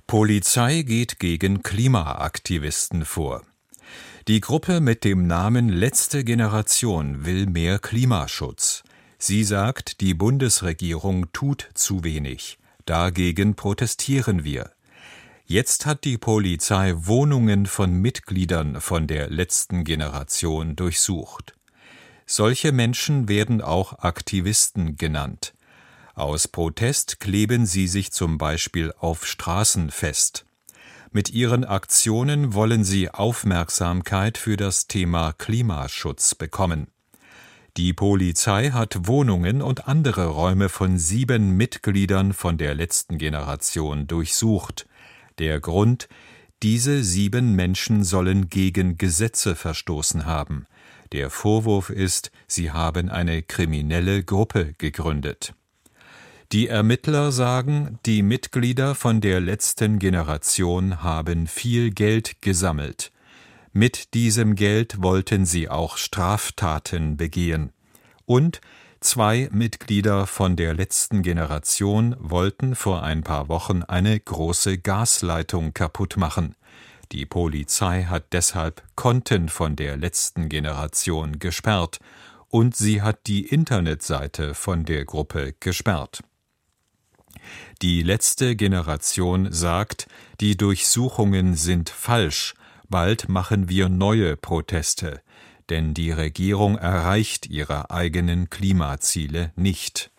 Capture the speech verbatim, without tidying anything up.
Polizei geht gegen Klimaaktivisten vor. Die Gruppe mit dem Namen Letzte Generation will mehr Klimaschutz. Sie sagt, die Bundesregierung tut zu wenig. Dagegen protestieren wir. Jetzt hat die Polizei Wohnungen von Mitgliedern von der Letzten Generation durchsucht. Solche Menschen werden auch Aktivisten genannt. Aus Protest kleben sie sich zum Beispiel auf Straßen fest. Mit ihren Aktionen wollen sie Aufmerksamkeit für das Thema Klimaschutz bekommen. Die Polizei hat Wohnungen und andere Räume von sieben Mitgliedern von der Letzten Generation durchsucht. Der Grund: Diese sieben Menschen sollen gegen Gesetze verstoßen haben. Der Vorwurf ist, sie haben eine kriminelle Gruppe gegründet. Die Ermittler sagen, die Mitglieder von der Letzten Generation haben viel Geld gesammelt. Mit diesem Geld wollten sie auch Straftaten begehen. Und zwei Mitglieder von der Letzten Generation wollten vor ein paar Wochen eine große Gasleitung kaputt machen. Die Polizei hat deshalb Konten von der Letzten Generation gesperrt und sie hat die Internetseite von der Gruppe gesperrt. Die Letzte Generation sagt, die Durchsuchungen sind falsch, bald machen wir neue Proteste, denn die Regierung erreicht ihre eigenen Klimaziele nicht.